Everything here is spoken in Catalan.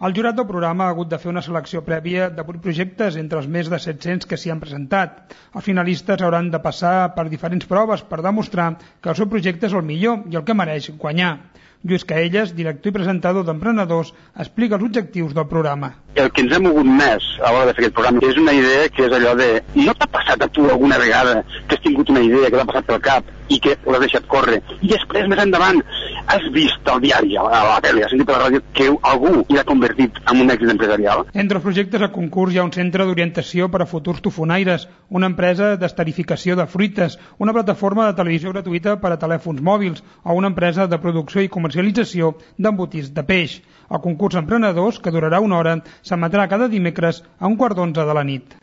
El jurat del programa ha hagut de fer una selecció prèvia de 8 projectes entre els més de 700 que s'hi han presentat. Els finalistes hauran de passar per diferents proves per demostrar que el seu projecte és el millor i el que mereix guanyar. Lluís Caelles, director i presentador d'Emprenedors, explica els objectius del programa. El que ens ha mogut més a l'hora de fer aquest programa és una idea que és allò de no t'ha passat a tu alguna vegada que has tingut una idea que t'ha passat pel cap i que l'has deixat córrer i després més endavant has vist al diari, a la tele, has sentit per la ràdio que algú hi ha convertit en un èxit empresarial? Entre els projectes a concurs hi ha un centre d'orientació per a futurs tofonaires, una empresa d'esterificació de fruites, una plataforma de televisió gratuïta per a telèfons mòbils o una empresa de producció i comercialització d'embotits de peix. El concurs Emprenedors, que durarà 1 hora, s'emetrà cada dimecres a 11:15 de la nit.